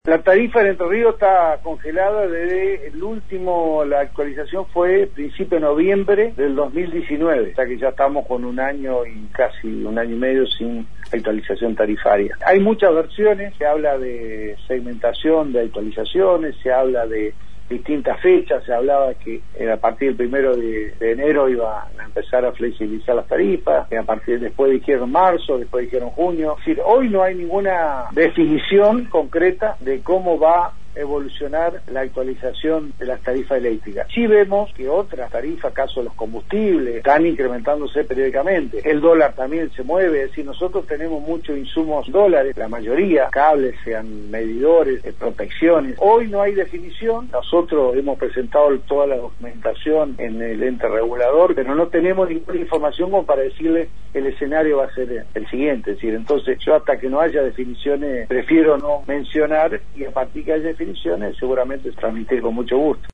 La tarifa en Entre Ríos está congelada desde la actualización fue principio de noviembre del 2019, o sea que ya estamos con un año y casi un año y medio sin actualización tarifaria. Hay muchas versiones, se habla de segmentación de actualizaciones, se habla de distintas fechas, se hablaba que a partir del 1 de enero iba a empezar a flexibilizar las tarifas, después dijeron marzo, después dijeron junio. Es decir, hoy no hay ninguna definición concreta de cómo va a evolucionar la actualización de las tarifas eléctricas. Sí vemos que otras tarifas, caso de los combustibles, están incrementándose periódicamente. El dólar también se mueve, es decir, nosotros tenemos muchos insumos dólares, la mayoría, cables, sean medidores, protecciones. Hoy no hay definición, nosotros hemos presentado toda la documentación en el ente regulador, pero no tenemos ninguna información como para decirle que el escenario va a ser el siguiente. Es decir, entonces yo hasta que no haya definiciones prefiero no mencionar, y a partir que haya definiciones seguramente transmitir con mucho gusto.